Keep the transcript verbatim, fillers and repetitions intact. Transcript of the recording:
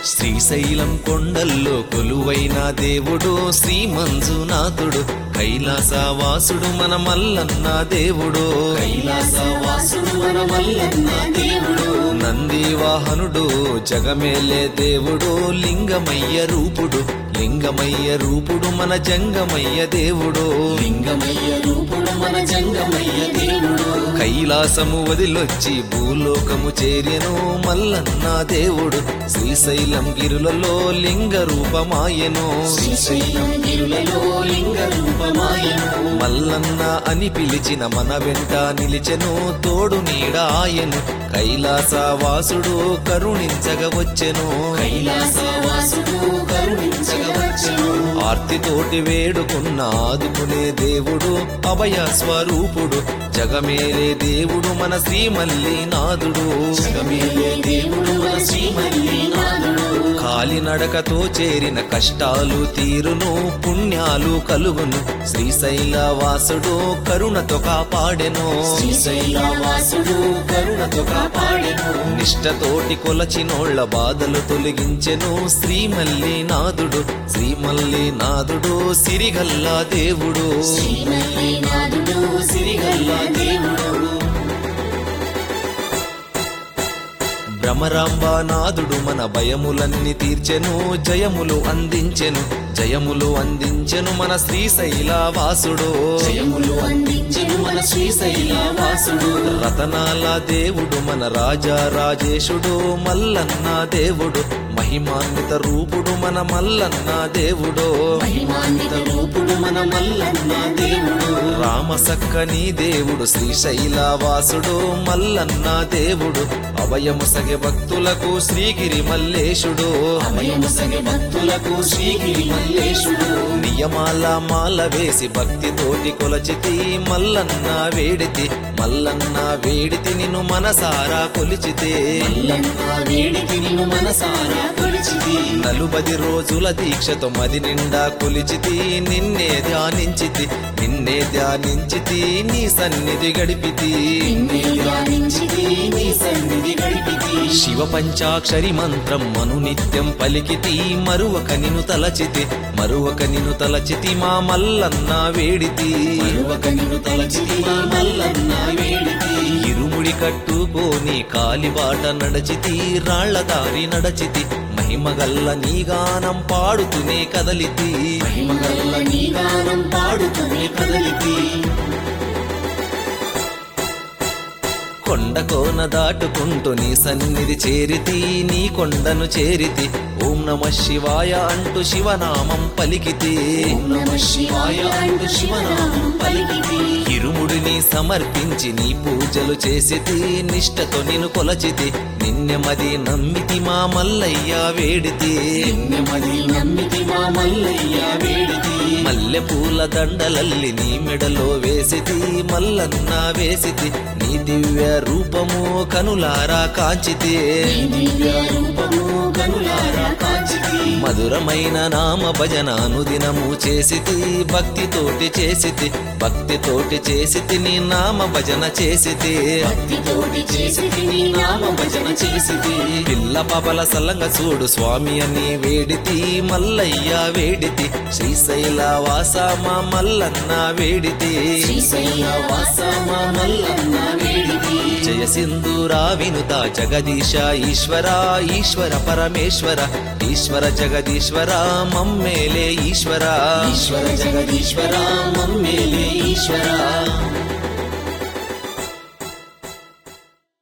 శ్రీశైలం కొండల్లో కొలువైన దేవుడు శ్రీ మంజునాథుడు, కైలాసవాసుడు మన మల్లన్న దేవుడు, కైలాసవాసుడు మన మల్లన్న దేవుడు, నంది వాహనుడు జగమేలే దేవుడు, లింగమయ్య రూపుడు లింగమయ్య రూపుడు మన జంగమయ్య దేవుడు, లింగమయ్య రూపుడు మన జంగమయ్య దేవుడు, కైలాసము వదిలొచ్చి భూలోకము చేరెను మల్లన్న దేవుడు, శ్రీశైలం గిరులలో లింగ రూపమాయెను, శ్రీశైలం గిరులలో లింగ రూపమాయెను, మల్లన్న అని పిలిచిన మన వెంట నిలిచెను తోడు నీడ ఆయను, కైలాసవాసుడు కరుణించగవచ్చెను, కైలాసవాసుడు కరుణించగవచ్చెను, ఆర్తితోటి వేడుకున్న ఆదుకునే దేవుడు అభయ స్వరూపుడు, జగమేలే దేవుడు మన శ్రీమల్లినాథుడు, జగమేలే దేవుడు మన శ్రీమల్లినాథుడు, కాలినడకతో చేరిన కష్టాలు తీరును పుణ్యాలు కలుగును, శ్రీశైలవాసుడు కరుణతో కాపాడెను, శ్రీశైలవాసుడు కరుణతో కాపాడెను, నిష్టతోటి కొలచినోళ్ల బాధలు తొలగించెను శ్రీమల్లినాథుడు, శ్రీమల్లినాథుడు సిరిగల్లా దేవుడు, శ్రీమల్లినాథుడు సిరిగల్లా దేవుడు, భ్రమరాంబానాథుడు మన భయములన్నీ తీర్చెను, జయములు అందించెను జయములు అందించెను మన శ్రీశైలవాసుడు, జయములు అందించెను మన శ్రీశైలవాసుడు, రతనాల దేవుడు మన రాజా రాజేశుడు, మల్లన్న దేవుడు మహిమాన్విత రూపుడు మన మల్లన్న దేవుడు, మహిమాన్విత రూపుడు మన మల్లన్న దేవుడు, రామసక్కని దేవుడు శ్రీశైలవాసుడు, మల్లన్న దేవుడు అభయము సగె భక్తులకు శ్రీగిరి మల్లేశుడు, అభయము సగె భక్తులకు శ్రీగిరి మల్లేశుడు, నియమాల మాల వేసి భక్తితోటి కొలచితి మల్లన్న వేడితి మల్లన్న వేడితి నిన్ను మనసారా కొలిచితే, మల్లన్న వేడితి నిన్ను మనసారా కొలిచితి, నలుబది రోజుల దీక్షతో మది నిండా కొలిచితి నిన్నే ధ్యానించితి నిన్నే ధ్యానించితి నీ సన్నిధి గడిపితి, నిన్నే ధ్యానించితి నీ సన్నిధి గడిపితి, శివ పంచాక్షరి మంత్రం మను నిత్యం పలికితి మరువక నిను తలచితి మరువక నిను తలచితి మా మల్లన్న వేడితి, మరువక నిన్ను తలచితి మా మల్లన్న వేడితి, ఇరుముడి కట్టుకోని కాలిబాట నడచితి రాళ్ల దారి నడచితి మహిమగల్ల నీ గానం పాడుతూనే కదలితి, మహిమగల్ల నీ గానం పాడుతూనే కదలితి, కొండ కోన దాటుకుంటూ నీ సన్నిధి చేరితి నీ కొండను చేరితి ఓం నమ శివాయ అంటూ శివనామం పలికితి, ఓం నమః శివాయ అంటూ శివనామం పలికితి, ఇరుముడిని సమర్పించి నీ పూజలు చేసితి నిష్టతో నిన్ను కొలచితి నిన్నెమది నమ్మితి మా మల్లయ్య వేడితి, నెమ్మది నమ్మితి మా మల్లయ్య వేడితి, మల్లె పూల దండలల్లి నీ మెడలో వేసితి మల్లన్న వేసితి నీ దివ్య రూపము కనులారా కాంచితి, నీ దివ్య రూపము కనులారా కాంచితి, మధురమైన నామ భజన అనుదినము చేసితి భక్తితోటి చేసితి భక్తితోటి చేసితి నీ నామ భజన చేసితి, భక్తితోటి చేసితి నీ నామ భజన చేసితి, పిల్ల పాపల సల్లంగ చూడు స్వామి అని వేడితి మల్లయ్య వేడితి, శ్రీశైలవాస మా మల్లన్న వేడితి, శ్రీశైలవాస మా మల్లన్న వేడితి, జయ సింధూరా వినుత జగదీశ ఈశ్వర ఈశ్వర పరమేశ్వర ఈశ్వర జగదీశ్వర మమ్మేలే ఈశ్వర, ఈశ్వర జగదీశ్వర మమ్మేలే ఈశ్వర.